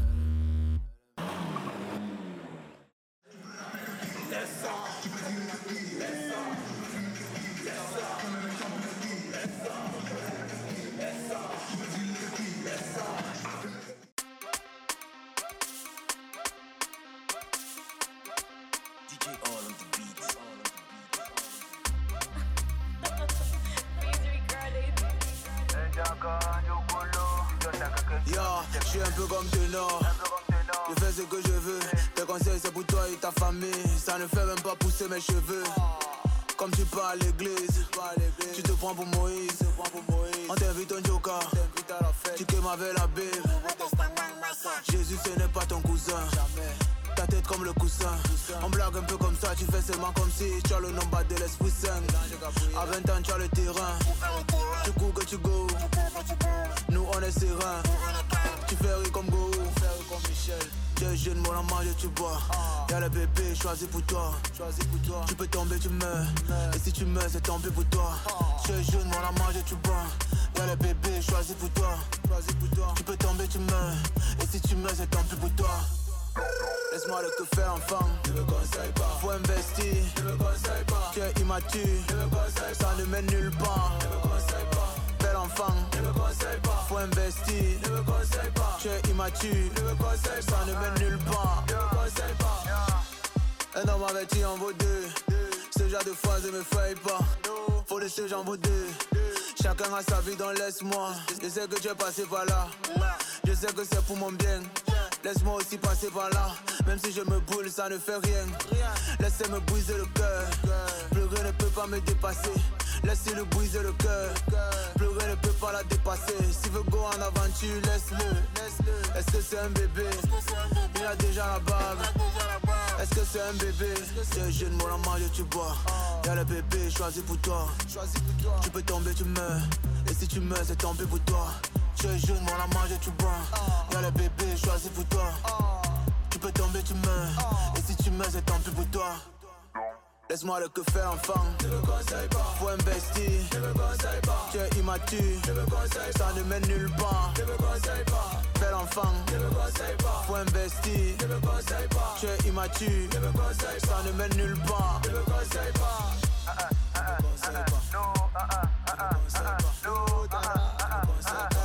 Yo, je suis un peu comme Ténor. Je fais ce que je veux. Tes conseils c'est pour toi et ta famille. Ça ne fait même pas pousser mes cheveux. Comme tu pars à l'église, tu te prends pour Moïse. On t'invite un joker. Tu quaimes avec la Bible. Jésus ce n'est pas ton cousin. Ta tête comme le coussin. On blague un peu comme ça, tu fais seulement comme si tu as le nombre de l'esprit saint. À vingt ans tu as le terrain. Tu cours que tu go. Nous on est serein. Tu fais rire comme Go. Tu es jeune, mon amour, tu bois. Y'a le bébé choisi pour toi. Tu peux tomber, tu meurs. Et si tu meurs, c'est tant pis pour toi. Tu es jeune, mon amour, tu bois. Y'a le bébé choisi pour toi. Tu peux tomber, tu meurs. Et si tu meurs, c'est tant pis pour toi. Laisse-moi le te faire enfant. Je me conseille pas. Faut investir. Je me conseille pas. Tu es immature. Je me conseille pas. Ça ne mène nulle part. Je me conseille pas. Bel enfant. Je me conseille pas. Faut investir, ne me conseille pas. Tu es immature, ne me conseille pas. Ça ne mène nulle part, ne me conseille pas. Un homme averti en vaut deux. Ce genre de phrase ne me faille pas. Faut laisser j'en vaut deux. Chacun a sa vie, donc laisse-moi. Je sais que tu es passé par là. Je sais que c'est pour mon bien. Laisse-moi aussi passer par là. Même si je me brûle, ça ne fait rien. Laissez-me briser le cœur. Plus rien ne peut pas me dépasser. Laissez-le briser le cœur. Plus rien ne peut pas la dépasser. S'il veut go en aventure, laisse-le. Est-ce que c'est un bébé? Il a déjà la bague. Est-ce que c'est un bébé? C'est jeune, mon amour, tu bois. Y'a le bébé choisi pour toi. Tu peux tomber, tu meurs. Et si tu meurs, c'est tant pis pour toi. Tu es jeune, mon amour, tu bois. Y'a le bébé choisi pour toi. Tu peux tomber, tu meurs. Et si tu meurs, c'est tant pis pour toi. Laisse-moi le que faire enfant. Je me conseille pas. Faut investir. Je me conseille pas. Tu es immature. Je me conseille pas. Ça ne mène nulle part. Je me conseille pas. Fais l'enfant. Je me conseille pas. Faut investir. Je me conseille pas. Tu es immature. Je me conseille pas. Ça ne mène nulle part. Je me conseille pas. Ah ah ah ah ah non ah ah ah ah ah non ah ah ah ah ah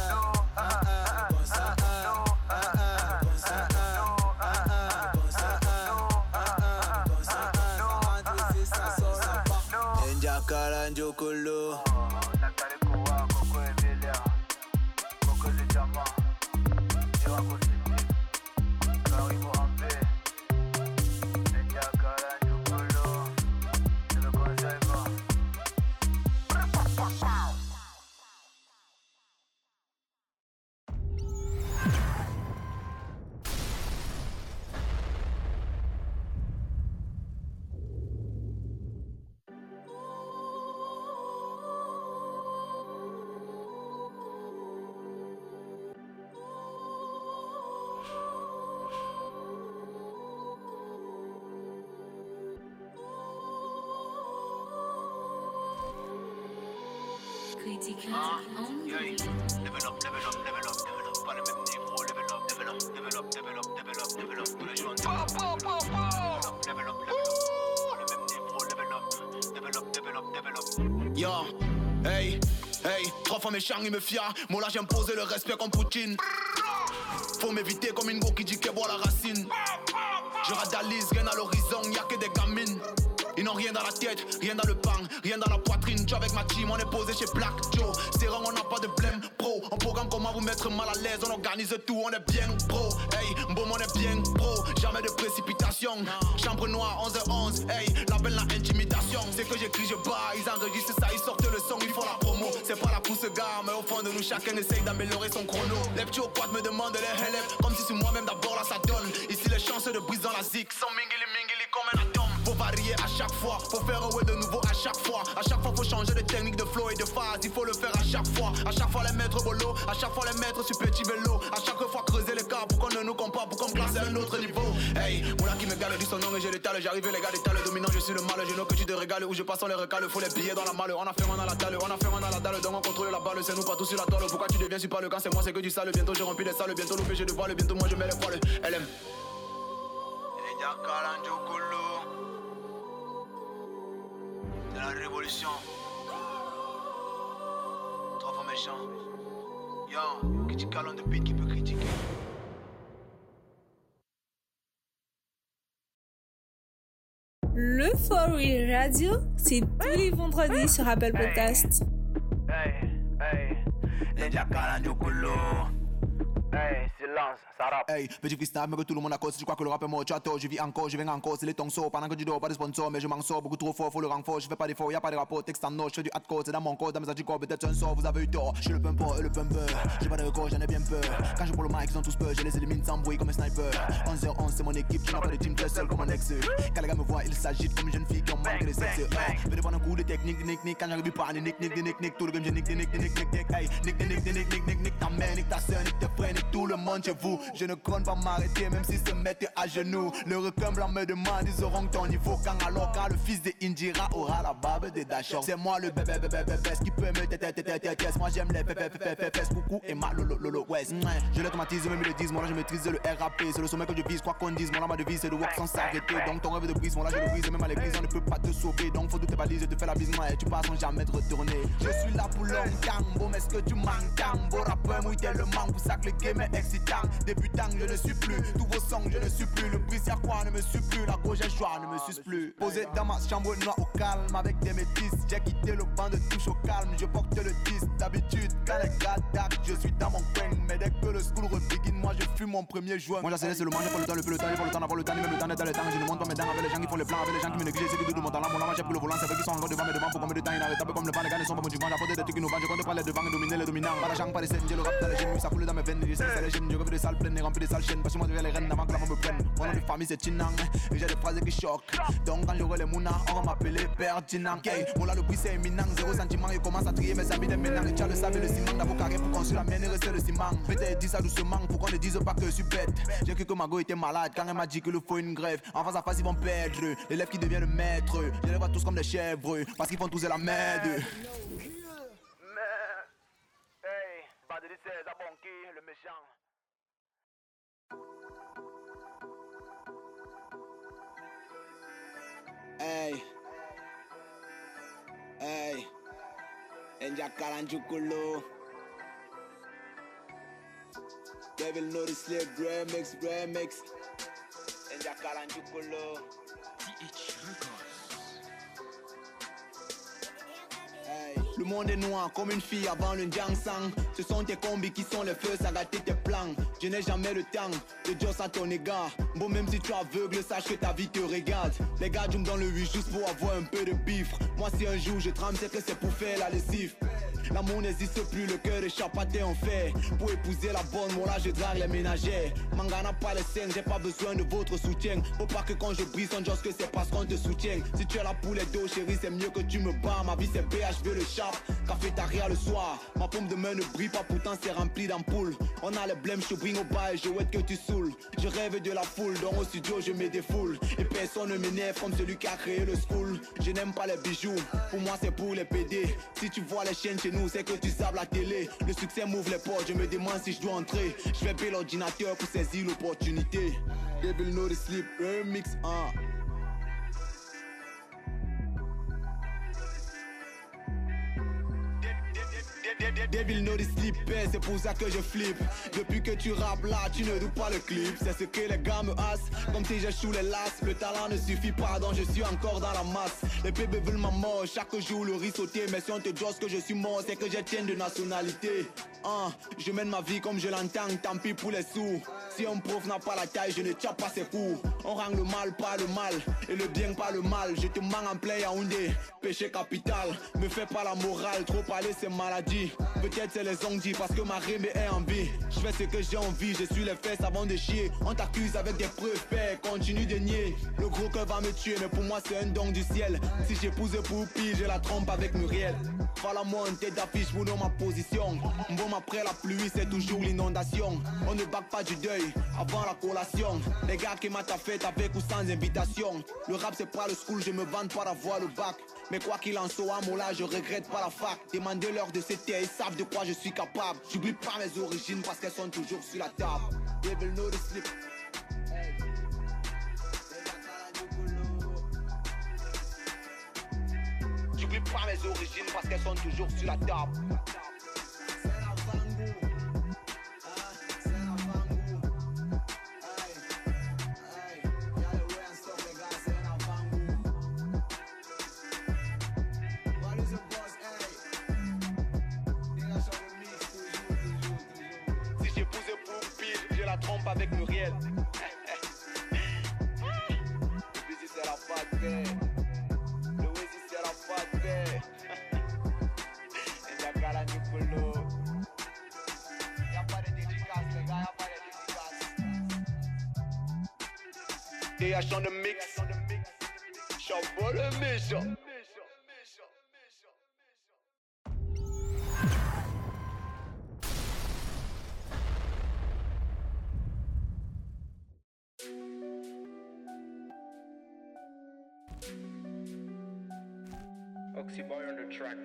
Njokolo Ah, yeah. Level up, level up, level up, level up. Pas le même niveau, level up, level up, level up, level up, level up, level up. Tous les jours, level up, level up, level up. Pas le même niveau, level up, level up, level up, level up. Yo, hey, hey, trois fois méchant, il me fia. Moi là, j'impose le respect comme Poutine. Faut m'éviter comme une go qui dit qu'elle boit la racine. Je radalise, rien à l'horizon, y'a que des gamines. Ils n'ont rien dans la tête, rien dans le pan, rien dans la poitrine. Tu avec ma team, on est posé chez Black Joe. C'est rare, on n'a pas de blême pro. On programme comment vous mettre mal à l'aise, on organise tout, on est bien pro. Hey, bon, on est bien pro. Jamais de précipitation. Chambre noire, onze heures onze. Hey, l'appel la intimidation. C'est que j'écris, je bats. Ils enregistrent ça, ils sortent le son, ils font la promo. C'est pas la pousse gare, mais au fond de nous, chacun essaye d'améliorer son chrono. Les petits au quad me demandent les L F. Comme si c'est moi-même d'abord là ça donne. Ici, les chances de brise dans la zik sont mingili mingili comme un atome. Faut varier à chaque fois, faut faire un way de nouveau à chaque fois. À chaque fois faut changer de technique, de flow et de phase. Il faut le faire à chaque fois. À chaque fois les mettre au bolo, à chaque fois les mettre sur petit vélo. À chaque fois creuser les cas pour qu'on ne nous compare, pour qu'on me classe à un autre niveau. Hey, moula qui me galerie son nom et je l'étale. J'arrive les gars d'étale dominant, je suis le mal. Je know que tu te régales où je passe on les recale. Faut les billets dans la malle, on a fait mal dans la dalle. On a fait mal dans la dalle, donc on contrôle la balle. C'est nous pas tous sur la toile. Pourquoi tu deviens super le quand c'est moi, c'est que du sale. Bientôt j'ai rempli les salles, bientôt loupé j'ai de voile. Bientôt moi je mets les poils. L M. C'est la révolution. Trois fois méchant. Yo, qui dit calon de beat qui peut critiquer. Le For Real Radio, c'est tous les vendredis sur Apple Podcast. Hey, hey, les jackalans du culo. Hey, silence, ça rappe. Hey, petit freestyle, mais que tout le monde a cause. Je crois que le rap est mort, tu as tort, je vis encore, je viens encore. C'est les tonceaux, pendant que tu dors, pas de sponsor. Mais je m'en sors beaucoup trop fort, faut le renfort. Je fais pas d'effort, y'a pas de rapport, texte en note. Je fais du hardcore, c'est dans mon corps, dans mes anticorps. Peut-être un sort, vous avez eu tort. Je suis le pumper et le pumper. J'ai pas de record, j'en ai bien peur. Quand je prends le mic, ils ont tous peur. Je les élimine sans bruit comme un sniper. onze heures onze, c'est mon équipe, tu n'as pas de team, tu es seul comme un ex. Quand les gars me voient, ils s'agitent comme une jeune fille qui en manque de sexe. Hey, fais prendre un coup de technique, nick, nick. Quand j'arrive pas, nick, nick, nick, nick. Tout le game, j'ai nick, nick, nick, nick, nick. Hey, nick, nick, nick, nick, nick, nick, nick. Ta mère, nick ta soeur, nick tes frères, nick tout le monde chez vous. Je ne compte pas m'arrêter même si se mettait à genoux. Le requin blanc me demande, ils auront ton niveau quand alors car le fils de Indira aura la barbe des Dachor. C'est moi le bébé bébé bébé qui peut me tête tête tête tête. Moi j'aime les bébé bébé bébé coucou et ma lolo lolo west. Je l'automatise même ils le disent, moi là je maîtrise le R A P. C'est le sommet que je vise, quoi qu'on dise, moi là ma devise c'est de walk sans s'arrêter. Donc ton rêve de brise, moi là je le brise, même à l'église on ne peut pas te sauver. Donc faut toutes tes balises, je te fais la bise moi et tu passes sans jamais te retourner. Je suis là pour longtemps, bon mais est-ce que tu manques? Beau rappeur mouille tellement pour ça que le game est excitant. Débutant, je ne suis plus, tous vos songs, je ne suis plus. Le bris à quoi ne me suit plus, la gauche et joie ne me suce plus. Posé dans ma chambre noire au calme, avec des métis, j'ai quitté le banc de touche au calme. Je porte le disque, d'habitude, quand les gars dark, je suis dans mon coin. Mais dès que le school rebegin, moi je fume mon premier joint. Moi j'accélère le manche, j'ai pas le temps, le peu le temps, j'ai pas le temps d'avoir le temps, ni même le temps d'être dans le temps. Je ne monte pas mes dents avec les gens qui font les plans, avec les gens qui me négligent. C'est du tout de mon talent, mon âme, j'ai pris le volant, c'est vrai qu'ils sont loin devant mes devant. Pour combien de temps inarrêtable comme le vent, les gars ne sont pas motivants. J'apporte des trucs innovants, je compte pas les devants et dominer les dominants. Pas d'argent, pas de scène, j'ai le rap dans les gènes, ça coule dans mes veines. Je sais que c'est les gènes, je rêve des salles pleines et remplies des sales chaînes. Parce que moi je vais les reines avant que la main me prenne. Mon nom de famille c'est Chinang, et j'ai des phrases qui choquent. Donc quand j'aurai les mounas, on va m'appeler Père Chinang. Mon là le bruit c'est éminent, zéro sentiment, il commence à trier mes amis des ménants. Et tu as le sable et le ciment, d'abord carré pour construire la mienne et rester le ciment. Peut-être dis ça doucement pour qu'on ne dise pas que je suis bête. J'ai cru que ma go était malade quand elle m'a dit qu'il lui faut une grève. En face à face ils vont perdre, l'élève qui devient le maître. Je les vois tous comme des chèvres, parce qu'ils font tous la merde. Hey, bande de seize à Bonky, le méchant. Hey, hey, Enja Kalanjukulo. Devil know the slip, remix, remix. Enja Kalanjukulo. Hey. Le monde est noir comme une fille avant le Jiangsang. Ce sont tes combis qui sont les feux, ça gâte tes plans. Je n'ai jamais le temps de dire ça à ton égard. Bon, même si tu es aveugle, sache que ta vie te regarde. Les gars, je me donne le huit juste pour avoir un peu de bifre. Moi, si un jour je tremble, c'est que c'est pour faire la lessive. L'amour n'existe plus, le cœur échappaté en fait. Pour épouser la bonne, moi là je drague les ménagères. Manga n'a pas les scènes, j'ai pas besoin de votre soutien. Faut pas que quand je brise, on dise que c'est parce qu'on te soutient. Si tu es là pour les dos, chérie, c'est mieux que tu me bats. Ma vie c'est B H V le chap, cafétéria le soir. Ma paume de main ne brille pas, pourtant c'est rempli d'ampoules. On a les blêmes, je bring au bas et je souhaite que tu saoules. Je rêve de la foule, donc au studio je me défoule. Et personne ne m'énerve comme celui qui a créé le school. Je n'aime pas les bijoux, pour moi c'est pour les P D. Si tu vois les chaînes chez nous, c'est que tu sables la télé. Le succès m'ouvre les portes, je me demande si je dois entrer. Je fais payer l'ordinateur pour saisir l'opportunité. Devil know the sleep, remix un. Devil know the sleep, c'est pour ça que je flippe. Depuis que tu rappes là, tu ne doutes pas le clip. C'est ce que les gars me hassent, comme si j'échoue les lasses. Le talent ne suffit pas, donc je suis encore dans la masse. Les bébés veulent ma mort, chaque jour le riz sauté. Mais si on te dit que je suis mort, c'est que je tiens de nationalité. Hein, je mène ma vie comme je l'entends, tant pis pour les sous. Si un prof n'a pas la taille, je ne tiens pas ses coups. On rend le mal par le mal, et le bien par le mal. Je te mens en plein Yaoundé, péché capital. Me fais pas la morale, trop parler c'est maladie. Peut-être c'est les ongles parce que ma rime est en vie. Je fais ce que j'ai envie, je suis les fesses avant de chier. On t'accuse avec des preuves, fais, continue de nier. Le gros cœur va me tuer, mais pour moi c'est un don du ciel. Si j'épouse Poupi, je la trompe avec Muriel. Voilà moi une tête d'affiche pour dans ma position. Bon après la pluie c'est toujours l'inondation. On ne bague pas du deuil avant la collation. Les gars qui matent ta fête avec ou sans invitation. Le rap c'est pas le school, je me vante pas d'avoir le bac. Mais quoi qu'il en soit, moi là je regrette pas la fac. Demandez-leur de ces terres, ils savent de quoi je suis capable. J'oublie pas mes origines parce qu'elles sont toujours sur la table. Devil know the slip. J'oublie pas mes origines parce qu'elles sont toujours sur la table. Trompe avec Muriel. Le Wizzy c'est la fatée. Le Wizzy c'est la fatée. Et la gala Nicolo. Y'a pas de dédicace les gars, y'a pas de dédicace. D H on the mix. Chabot le méchant. Oxyboy on the track.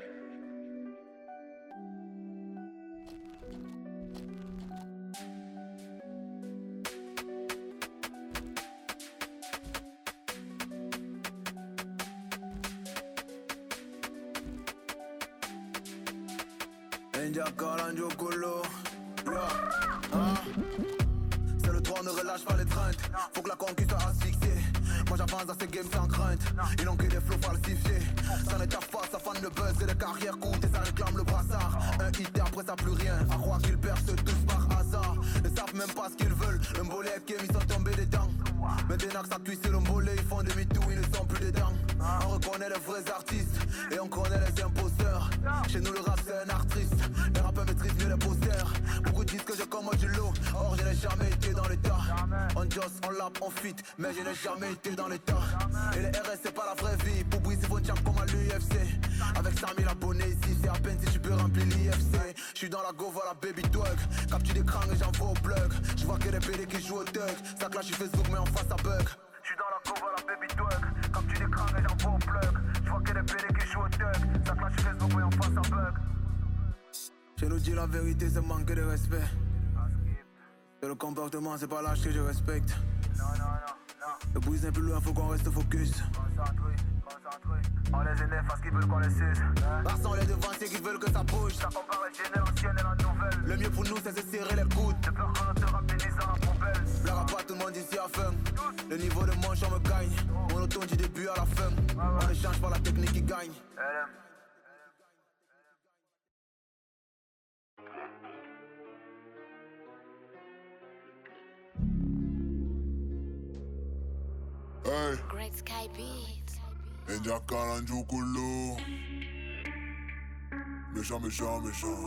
Enja Kalanjukulo, Ah. C'est le droit, ne relâche pas les craintes. Faut que la conquête soit asphyxiée. Moi j'avance dans ces games sans crainte. Ils n'ont que des flots falsifiés. Ça ne taffe pas, ça fan de buzz. Et les carrières coûtent et ça réclame le brassard. Un hit et après ça plus rien. À croire qu'ils percent tous par hasard. Ils savent même pas ce qu'ils veulent. Le mbolé est ils sont tombés dedans. Maintenant que ça cuisse le mbolé, ils font demi-tour, ils ne sont plus dedans. On reconnaît les vrais artistes et on connaît les imposteurs. Chez nous le rap c'est un art triste. Les rappeurs maîtrisent mieux les posters. Beaucoup disent que je commode du lot. Or je n'ai jamais été dans l'état. On joss, on lap, on fit. Mais je n'ai jamais été dans l'état. Et les R S c'est pas la vraie vie. Pour briser vos champs comme à l'U F C. Avec cent mille abonnés ici, c'est à peine si tu peux remplir l'I F C. J'suis dans la go, voilà baby twig. Capture des crânes et j'envoie au plug. J'vois que les P D qui jouent au thug. Ça clash sur Facebook mais en face à bug. J'suis dans la go, voilà baby twig. Capture des crânes et j'envoie au plug. J'vois que les P D qui jouent au thug. Ça clash sur Facebook mais en face à bug. Je nous dis la vérité, c'est manquer de respect. C'est le comportement, c'est pas l'âge que je respecte. Non, non, non, non. Le bruit n'est plus loin, faut qu'on reste focus. Concentré, concentré. On les énerve parce qu'ils veulent qu'on les suce. Passons les devanciers qui veulent que ça bouge. Ça compare les générations et la nouvelle. Le mieux pour nous, c'est se serrer les coudes. De peur qu'on te rapetisse dans la poubelle. Blague à pas tout le monde ici à faim. Le niveau de manche, on me gagne. Monotone du début à la fin. On ne change pas la technique qui gagne. Hey. Great Sky Beats. India Kalanju Kulu. Méchant, méchant, méchant.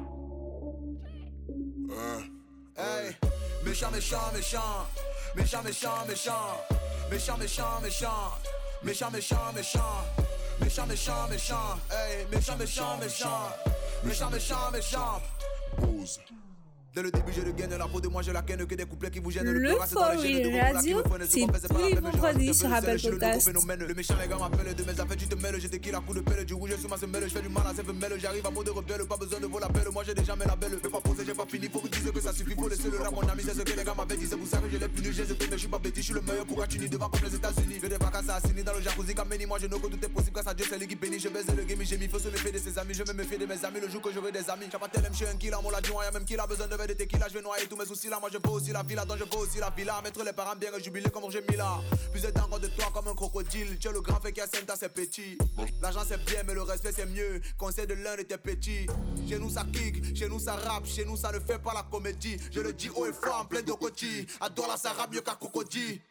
Hey. Hey. Méchant, méchant, méchant. Méchant, méchant, méchant. Méchant, méchant, méchant. Méchant, méchant, méchant. Méchant, méchant, méchant. Hey. Méchant, méchant, méchant. Méchant, méchant, méchant. Pause. Dès le début, je le gagne, la peau de moi, je la ken, que des couplets qui vous gênent. Le For Real Radio, c'est tous les vendredis sur Apple Podcast. Le méchant, les gars m'appellent de mes affaires, tu te mêles, j'ai des kills à coups de pelle, du rouge sur ma semelle, je fais du mal à ces femelles, j'arrive à mot de rebelle, pas besoin de vos labels, moi j'ai déjà mes labels, mais pas posé, j'ai pas fini, faut que tu dises que ça suffit, faut laisser le rap, mon ami, c'est ce que les gars m'avaient dit, c'est vous savez, je l'ai puni, j'ai zété, mais je suis pas bêtise, je suis le meilleur pour Atuni, devant comme les États-Unis, je des vacances assassinées dans le jacuzzi, Kameni, moi je know que tout est possible, grâce à Dieu, c'est lui qui bénit, je baise le game, j'ai mis, faut se méfier de ses amis, je me méfie de mes amis, le jour que j'aurai des amis, j'ai pas tel M, je suis un kill, mon l'a dit, y'a même qui a besoin de des tequila, je vais noyer tous mes soucis là, moi je veux aussi la villa, donc je veux aussi la villa, mettre les parents bien jubilés comme j'ai mis là. Plus de encore de toi comme un crocodile, tu es le grand fait qui a cinq ans, c'est petit. L'argent c'est bien, mais le respect c'est mieux. Conseil de l'un de tes petits. Chez nous ça kick, chez nous ça rappe, chez nous ça ne fait pas la comédie. Je le dis haut et fort en plein de cotis. Adore la ça rappe mieux qu'à crocodile.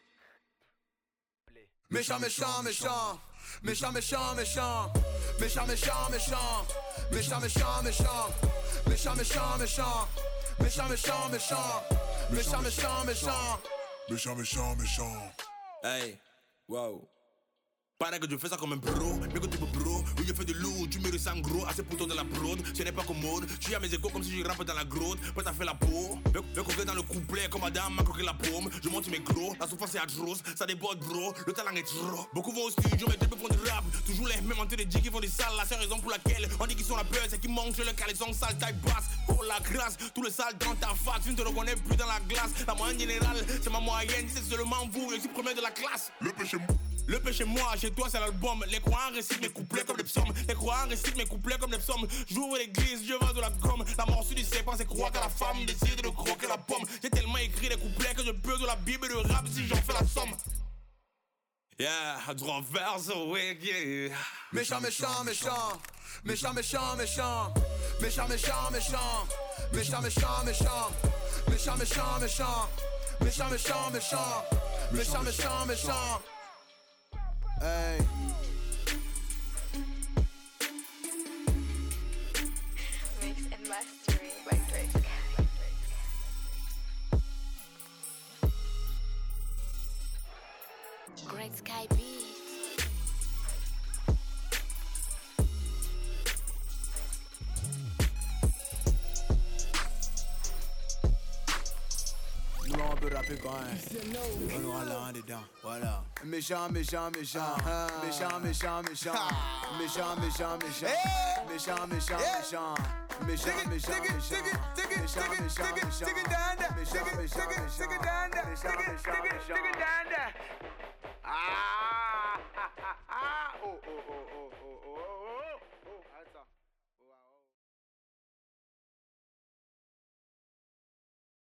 Méchant, méchant, méchant. Méchant, méchant, méchant. Méchant, méchant, méchant. Méchant, méchant, méchant. Méchant, méchant, méchant. Méchant, méchant, méchant. Méchant, méchant, méchant. Méchant, méchant, méchant. Hey, wow. Pareil que je fais ça comme un bro, mais que tu peux bro. Oui, je fais de lourd, tu me ressens gros, assez pour toi de la prod. Ce n'est pas commode, je suis à mes échos comme si je rappe dans la grotte. Peut t'as fait la peau, me coquer dans le couplet comme madame m'a coqué la paume. Je monte mes gros, la souffrance est atroce, ça déborde bro, le talent est trop. Beaucoup vont au studio, mais deux font du rap. Toujours les mêmes en train de dire qu'ils font des salles. La seule raison pour laquelle on dit qu'ils sont la peur, c'est qu'ils mangent le caleçon sale, taille basse. Oh la grâce, tout le sale dans ta face, tu ne te reconnais plus dans la glace. La moyenne générale, c'est ma moyenne, c'est seulement vous, je suis premier de la classe. Le péché Le péché moi, chez toi c'est l'album. Les croyants récitent mes couplets comme des psaumes. Les croyants récitent mes couplets comme des psaumes. J'ouvre l'église, je vends de la gomme. La morsure du serpent c'est croire que la femme décide de croquer la pomme. J'ai tellement écrit des couplets que je peux de la Bible et de rap si j'en fais la somme. Yeah, I draw verse away, yeah. Méchant, méchant, méchant. Méchant, méchant, méchant. Méchant, méchant, méchant. Méchant, méchant, méchant. Méchant, méchant, méchant. Méchant, méchant, méchant. Méchant, méchant, méchant. Hey. Mix and mastering by Drake. Great Sky Beats. Nous on peut rapper quand même. On aura là dedans. Voilà. Méchant, méchant, méchant. Méchant, méchant, méchant. Méchant, méchant, méchant. Méchant, méchant, méchant. Méchant, méchant, méchant. Méchant, méchant, méchant. Méchant, méchant, méchant. Ah, ah, ah, oh, oh, oh.